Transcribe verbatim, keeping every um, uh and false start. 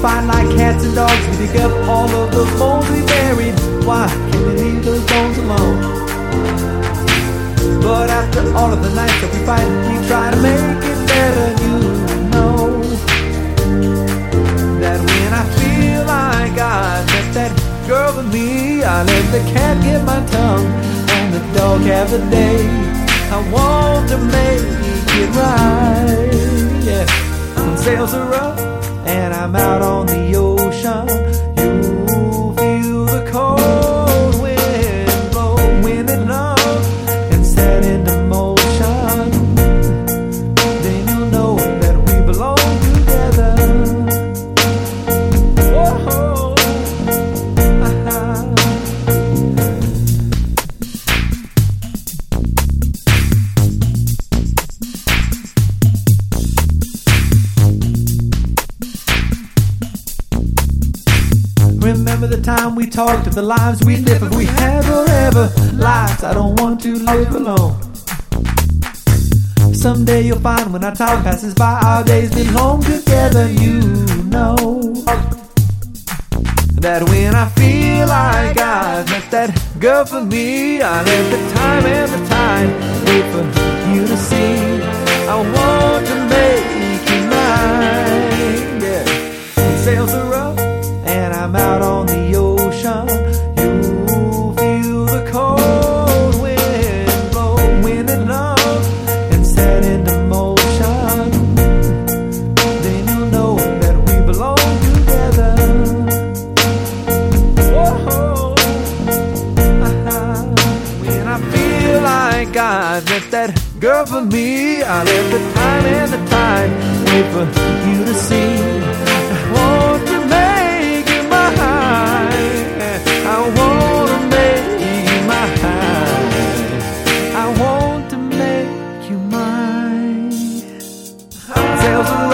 find like cats and dogs. We dig up all of the bones we buried. Why can't we leave those bones alone? But after all of the nights that we fight, we try to make it better. You know that when I feel like I met that girl with me, I let the cat get my tongue and the dog have a day. I want to make it right. Yeah, when sails are up and I'm out on the ocean, you'll feel the cold wind blow, wind and love, and set into motion. Then you'll know that we belong together. Whoa, uh-huh. Remember the time we talked of the lives we'd live if we had forever. Lives I don't want to live alone. Someday you'll find when our time passes by, our days belong together. You know that when I feel like I've met that girl for me, I let the time and the tide wait for you to see. I want to make you mine. Yeah, when sails are up and I'm out on the ocean, you'll feel the cold wind blow, wind and love, and set into motion. Then you'll know that we belong together. Whoa, uh-huh. When I feel like I've met that girl for me, I let the time and the tide wait for you to see. I want to make you mine. I want to make you mine. I want to make you mine. Sails